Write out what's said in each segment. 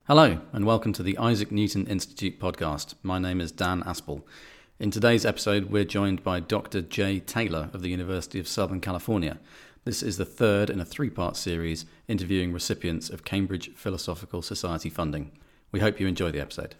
Hello, and welcome to the Isaac Newton Institute podcast. My name is Dan Aspel. In today's episode, we're joined by Dr. Jay Taylor of the University of Southern California. This is the third in a three-part series interviewing recipients of Cambridge Philosophical Society funding. We hope you enjoy the episode.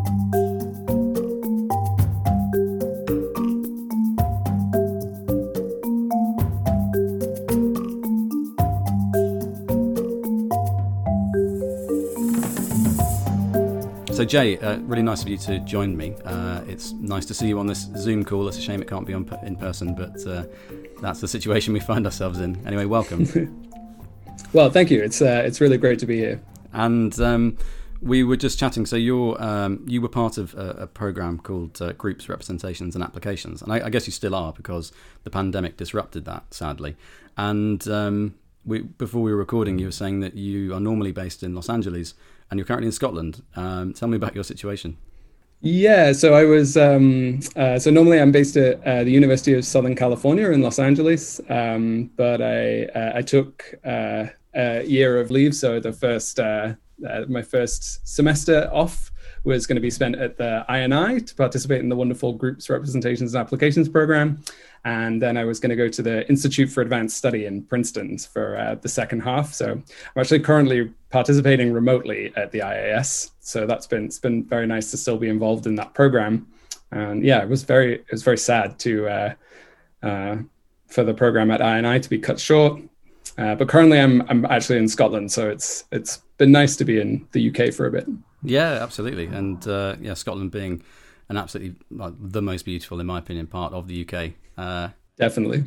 So Jay, really nice of you to join me. It's nice to see you on this Zoom call. It's a shame it can't be in person, but that's the situation we find ourselves in. Anyway, welcome. Well, thank you. It's really great to be here. And we were just chatting. So you were part of a program called Groups, Representations and Applications. And I guess you still are because the pandemic disrupted that, sadly. And before we were recording, you were saying that you are normally based in Los Angeles and you're currently in Scotland. Tell me about your situation. Yeah, so I was, so normally I'm based at the University of Southern California in Los Angeles, but I took a year of leave. So my first semester off was going to be spent at the INI to participate in the wonderful Groups, Representations and Applications program. And then I was going to go to the Institute for Advanced Study in Princeton for the second half. So I'm actually currently participating remotely at the IAS. So it's been very nice to still be involved in that program. And yeah, it was very sad to for the program at INI to be cut short. But currently I'm actually in Scotland, so it's been nice to be in the UK for a bit. Yeah, absolutely. And Scotland being an absolutely the most beautiful, in my opinion, part of the UK. Definitely.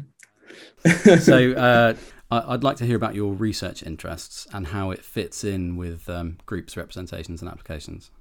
So I'd like to hear about your research interests and how it fits in with groups, representations and applications.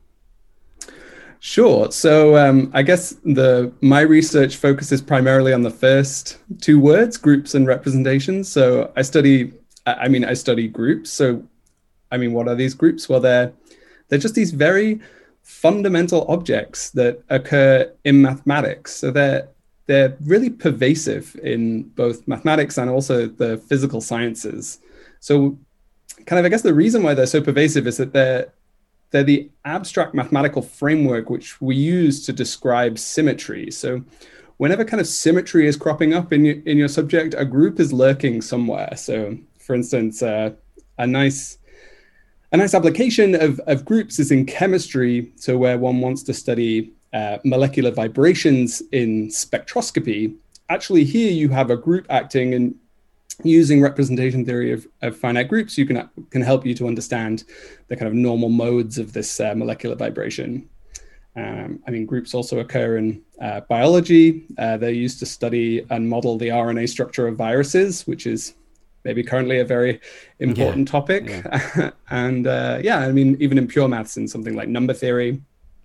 Sure. So I guess my research focuses primarily on the first two words, groups and representations. So I study groups. So, what are these groups? Well, they're just these very fundamental objects that occur in mathematics. So they're really pervasive in both mathematics and also the physical sciences. So I guess the reason why they're so pervasive is that they're the abstract mathematical framework which we use to describe symmetry. So whenever kind of symmetry is cropping up in your subject, a group is lurking somewhere. So for instance, a nice application of groups is in chemistry. So where one wants to study molecular vibrations in spectroscopy, actually here you have a group acting, and using representation theory of finite groups, you can help you to understand the kind of normal modes of this molecular vibration. Groups also occur in biology. They're used to study and model the RNA structure of viruses, which is maybe currently a very important topic. Yeah. And even in pure maths, in something like number theory,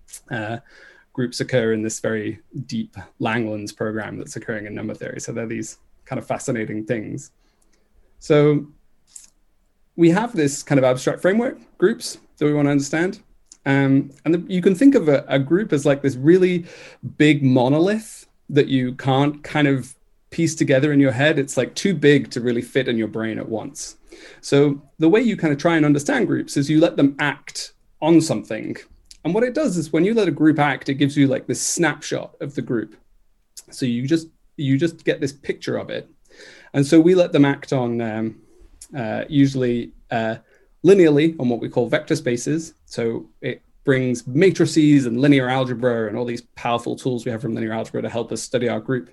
groups occur in this very deep Langlands program that's occurring in number theory. So they're these kind of fascinating things. So we have this kind of abstract framework, groups, that we want to understand. You can think of a group as like this really big monolith that you can't kind of piece together in your head. It's like too big to really fit in your brain at once. So the way you kind of try and understand groups is you let them act on something. And what it does is when you let a group act, it gives you like this snapshot of the group. So you just get this picture of it. And so we let them act on usually linearly on what we call vector spaces. So it brings matrices and linear algebra and all these powerful tools we have from linear algebra to help us study our group.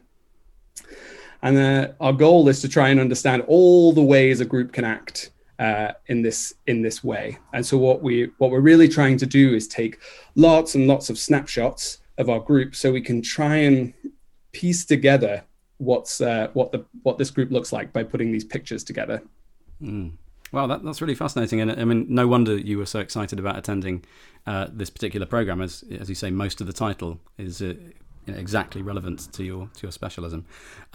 And our goal is to try and understand all the ways a group can act in this way. And so what we're really trying to do is take lots and lots of snapshots of our group so we can try and piece together what this group looks like by putting these pictures together. Wow, that's really fascinating. And no wonder you were so excited about attending this particular program. As you say, most of the title is exactly relevant to your specialism.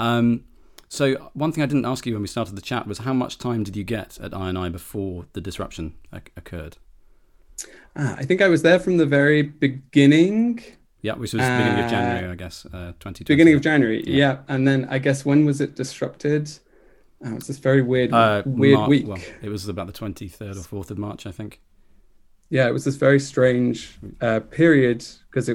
So one thing I didn't ask you when we started the chat was how much time did you get at INI before the disruption occurred? I think I was there from the very beginning. Yeah, which was the beginning of January, I guess, 2020. Beginning of January, yeah. And then I guess when was it disrupted? It's this very weird week. Well, it was about the 23rd or 4th of March, I think. Yeah, it was this very strange period because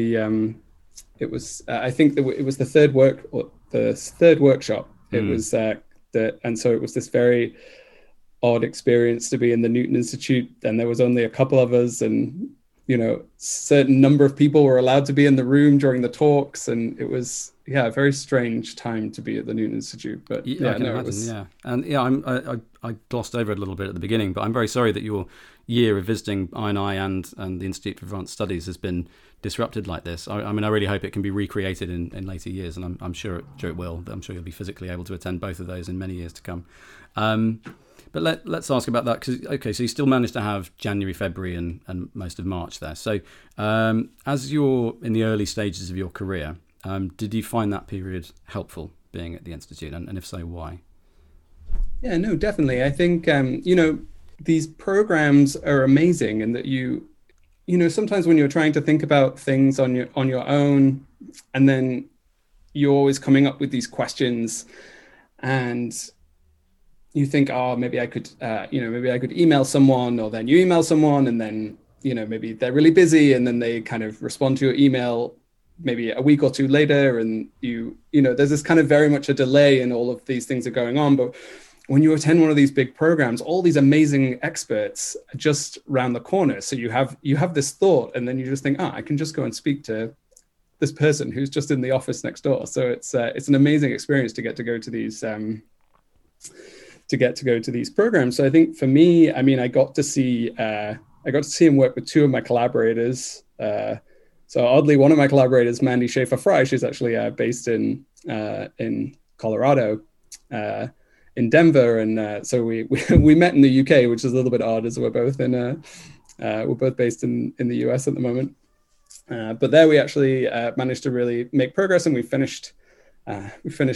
I think it was the third workshop. It Mm. was and so it was this very odd experience to be in the Newton Institute, and there was only a couple of us, and certain number of people were allowed to be in the room during the talks, and it was a very strange time to be at the Newton Institute. But Yeah, I can no, it imagine. was. Yeah, and yeah, I glossed over it a little bit at the beginning, but I'm very sorry that your year of visiting INI and the Institute for Advanced Studies has been disrupted like this. I mean, I really hope it can be recreated in later years, and I'm sure it will. I'm sure you'll be physically able to attend both of those in many years to come. But let's ask about that, because so you still managed to have January, February, and most of March there. So as you're in the early stages of your career, did you find that period helpful being at the Institute, and if so, why? Yeah, no, definitely. I think these programs are amazing, and that sometimes when you're trying to think about things on your own, and then you're always coming up with these questions, and you think, oh, maybe I could email someone, or then you email someone, and then maybe they're really busy, and then they kind of respond to your email maybe a week or two later, and there's this kind of very much a delay, and all of these things are going on. But when you attend one of these big programs, all these amazing experts are just around the corner. So you have this thought, and then you just think, I can just go and speak to this person who's just in the office next door. So it's an amazing experience to get to go to these programs. So I think for me, I mean, I got to see him work with two of my collaborators. So oddly, one of my collaborators, Mandy Schaefer-Fry, she's actually based in Colorado, in Denver, and so we met in the UK, which is a little bit odd, as we're both based in the US at the moment. But there we actually managed to really make progress, and we finished a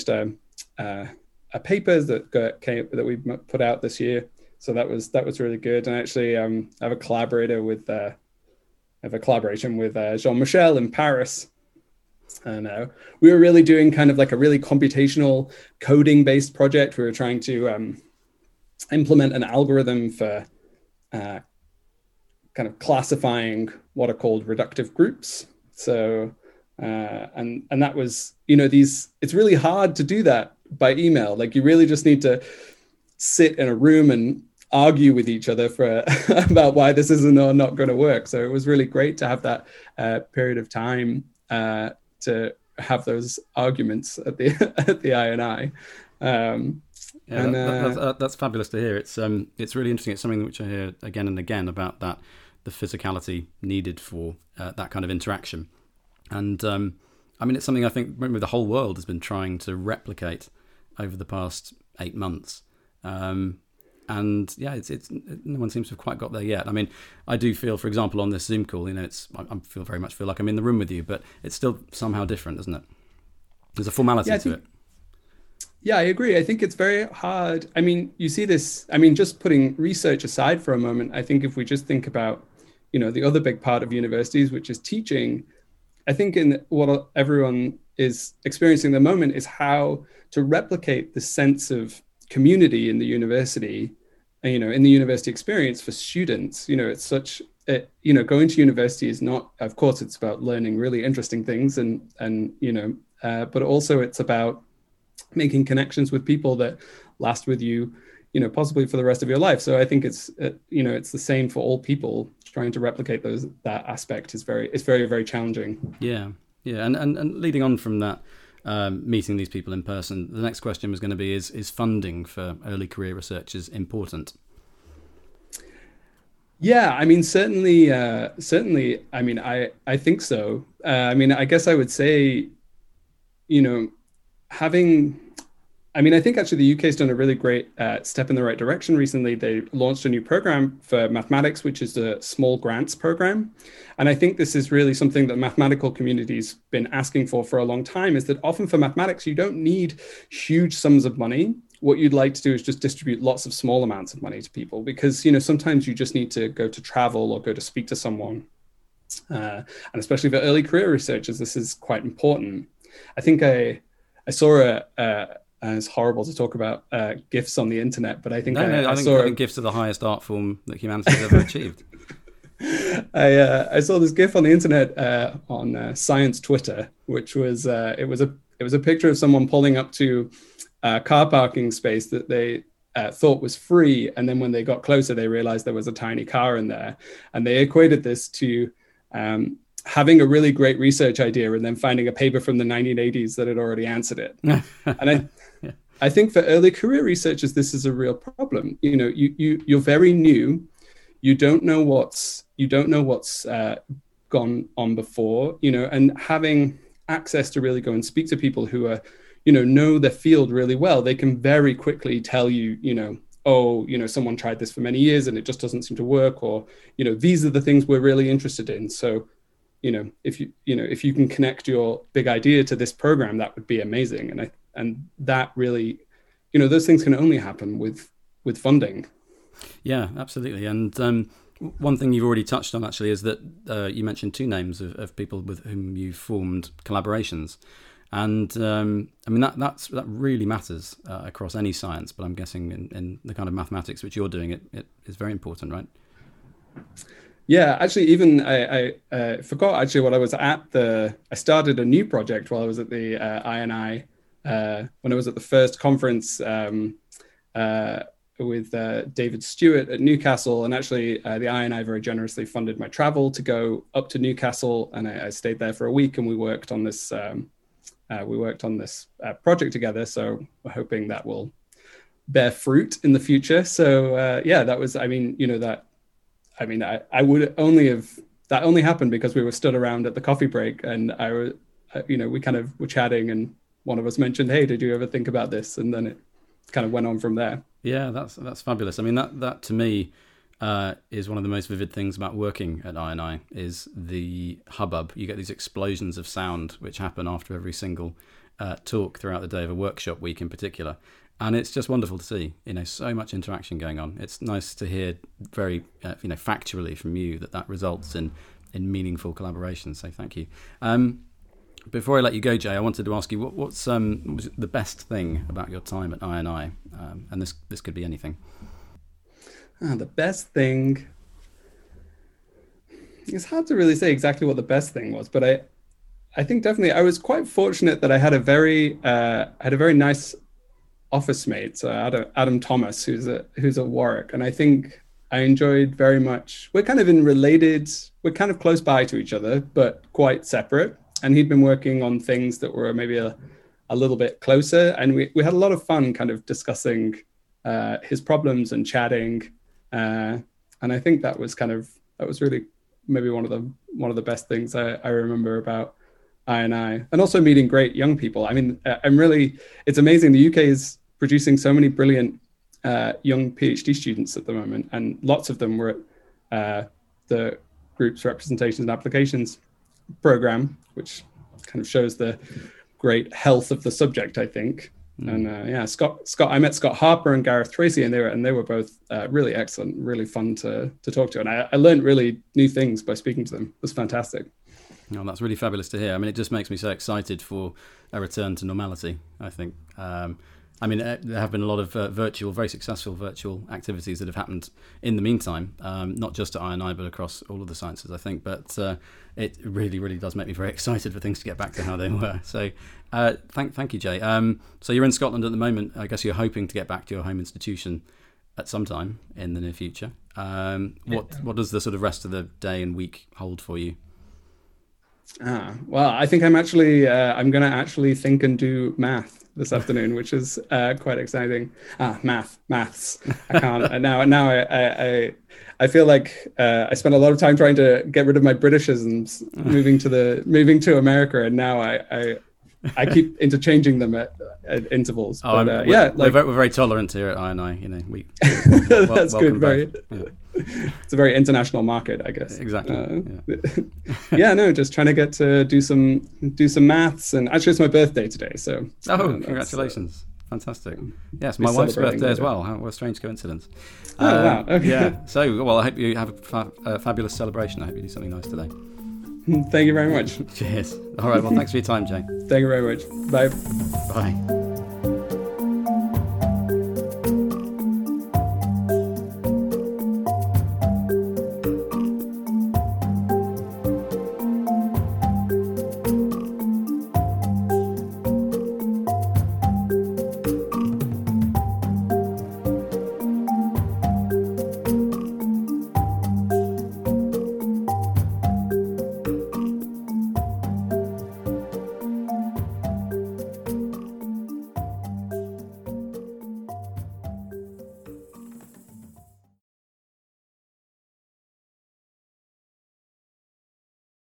paper that we put out this year. So that was really good. And actually, I have a collaboration with Jean-Michel in Paris. And we were really doing kind of like a really computational coding-based project. We were trying to implement an algorithm for kind of classifying what are called reductive groups. So and that was, it's really hard to do that by email. Like, you really just need to sit in a room and argue with each other about why this isn't or not going to work. So it was really great to have that period of time to have those arguments at the INI. That's fabulous to hear. It's really interesting. It's something which I hear again and again about the physicality needed for that kind of interaction. And I mean, it's something I think the whole world has been trying to replicate over the past 8 months. And yeah, it's no one seems to have quite got there yet. I mean, I do feel, for example, on this Zoom call, I very much feel like I'm in the room with you, but it's still somehow different, isn't it? There's a formality to it. Yeah, I agree. I think it's very hard. I mean, you see this, I mean, just putting research aside for a moment, I think if we just think about, the other big part of universities, which is teaching, I think in what everyone is experiencing at the moment is how to replicate the sense of community in the university, in the university experience for students. It's going to university is not, of course, it's about learning really interesting things, but also it's about making connections with people that last with you, possibly for the rest of your life. So I think it's the same for all people. Trying to replicate that aspect is very, very challenging. Yeah, and leading on from that, meeting these people in person, the next question was going to be: is funding for early career researchers important? Yeah, I mean, certainly. I mean, I think so. I mean, I guess I would say, I think actually the UK has done a really great step in the right direction recently. They launched a new program for mathematics, which is a small grants program. And I think this is really something that the mathematical community's been asking for a long time, is that often for mathematics, you don't need huge sums of money. What you'd like to do is just distribute lots of small amounts of money to people, because, sometimes you just need to go to travel or go to speak to someone. And especially for early career researchers, this is quite important. I think I saw and it's horrible to talk about GIFs on the internet, but I think I think gifts are the highest art form that humanity has ever achieved. I saw this GIF on the internet on science Twitter, which was it was a picture of someone pulling up to a car parking space that they thought was free, and then when they got closer, they realized there was a tiny car in there, and they equated this to having a really great research idea and then finding a paper from the 1980s that had already answered it. And I think for early career researchers, this is a real problem. You know, you're very new. You don't know what's gone on before, you know, and having access to really go and speak to people who are, you know the field really well, they can very quickly tell you, you know, oh, you know, someone tried this for many years and it just doesn't seem to work, or, you know, these are the things we're really interested in. So, you know, if you can connect your big idea to this program, that would be amazing. And that really, you know, those things can only happen with funding. Yeah, absolutely. And one thing you've already touched on actually is that you mentioned two names of people with whom you've formed collaborations. And I mean, that really matters across any science, but I'm guessing in the kind of mathematics which you're doing, it is very important, right? Yeah, actually, even I forgot actually what I was at I started a new project while I was at the INI when I was at the first conference with David Stewart at Newcastle, and actually the INI very generously funded my travel to go up to Newcastle, and I stayed there for a week, and we worked on this project together. So we're hoping that will bear fruit in the future. So yeah, that was, I mean, you know, I would only have, that only happened because we were stood around at the coffee break, and we kind of were chatting, and one of us mentioned, hey, did you ever think about this? And then it kind of went on from there. Yeah, that's fabulous. I mean, that to me is one of the most vivid things about working at INI is the hubbub. You get these explosions of sound which happen after every single talk throughout the day of a workshop week in particular. And it's just wonderful to see, you know, so much interaction going on. It's nice to hear very, factually from you that results in meaningful collaboration. So thank you. Before I let you go, Jay, I wanted to ask you what's was the best thing about your time at INI, and this could be anything. The best thing. It's hard to really say exactly what the best thing was, but I think definitely I was quite fortunate that I had a very nice office mate, so Adam Thomas, who's at Warwick, and I think I enjoyed very much. We're kind of close by to each other, but quite separate. And he'd been working on things that were maybe a little bit closer, and we had a lot of fun kind of discussing his problems and chatting. And I think that was really maybe one of the best things I remember about INI, and also meeting great young people. I mean, it's amazing. The UK is producing so many brilliant young PhD students at the moment, and lots of them were at the Group's Representations and Applications program, which kind of shows the great health of the subject, I think. And I met Scott Harper and Gareth Tracy, and they were both really excellent, really fun to talk to, and I learned really new things by speaking to them. It was fantastic. Oh, that's really fabulous to hear. I mean, it just makes me so excited for a return to normality, I think. I mean, there have been a lot of very successful virtual activities that have happened in the meantime, not just at INI, but across all of the sciences, I think. But it really, really does make me very excited for things to get back to how they were. So thank you, Jay. So you're in Scotland at the moment. I guess you're hoping to get back to your home institution at some time in the near future. What does the sort of rest of the day and week hold for you? Well, I think I'm going to actually think and do math this afternoon, which is quite exciting. Maths. I can't. Now I feel like I spent a lot of time trying to get rid of my Britishisms moving to America, and now I keep interchanging them at intervals. Oh, but, we're very tolerant here at INI. You know, that's good. It's a very international market, I guess. Exactly. Just trying to get to do some maths, and actually it's my birthday today, so. Congratulations! Fantastic. Yes, my wife's birthday as well. What a strange coincidence. Wow. Okay. Yeah. So, well, I hope you have a fabulous celebration. I hope you do something nice today. Thank you very much. Cheers. All right. Well, thanks for your time, Jay. Thank you very much. Bye. Bye.